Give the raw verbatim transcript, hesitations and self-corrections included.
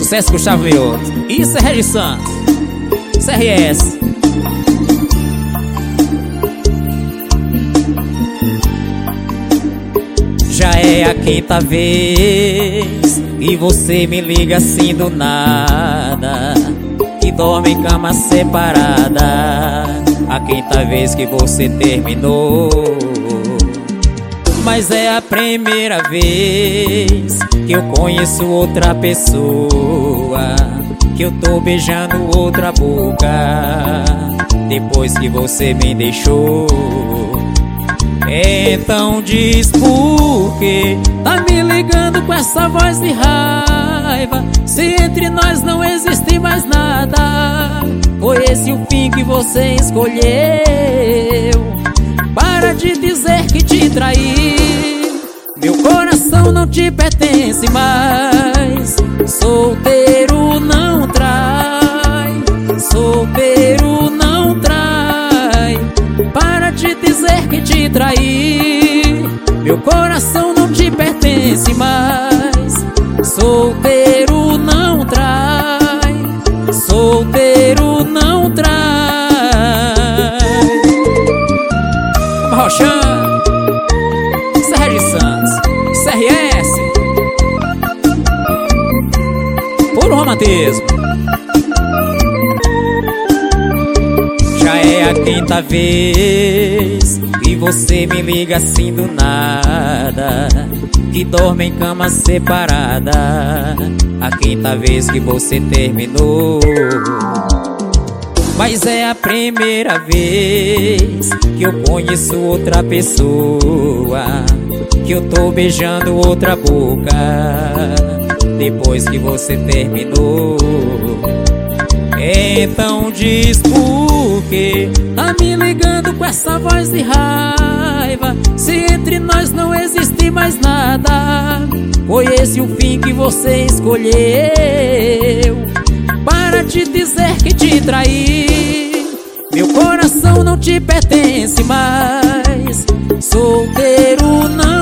Sucesso Gustavo Mioto. Isso é Regis Santos, C R S. Já é a quinta vez que você me liga assim do nada, que dorme em cama separada. A quinta vez que você terminou. Mas é a primeira vez que eu conheço outra pessoa, que eu tô beijando outra boca, depois que você me deixou. Então diz por que tá me ligando com essa voz de raiva, se entre nós não existe mais nada. Foi esse o fim que você escolheu. Para de dizer que te traí, meu coração não te pertence mais. Solteiro não trai, solteiro não trai. Para de dizer que te traí, meu coração não te pertence mais. Solteiro não trai, solteiro não trai. Roxan, isso é Regis Santos, C R S, puro romantismo. Já é a quinta vez que você me liga assim do nada, que dorme em cama separada. A quinta vez que você terminou. Mas é a primeira vez que eu conheço outra pessoa, que eu tô beijando outra boca, depois que você terminou. Então diz por que tá me ligando com essa voz de raiva, se entre nós não existe mais nada. Foi esse o fim que você escolheu. Para de dizer que te traí, meu coração não te pertence mais. Solteiro não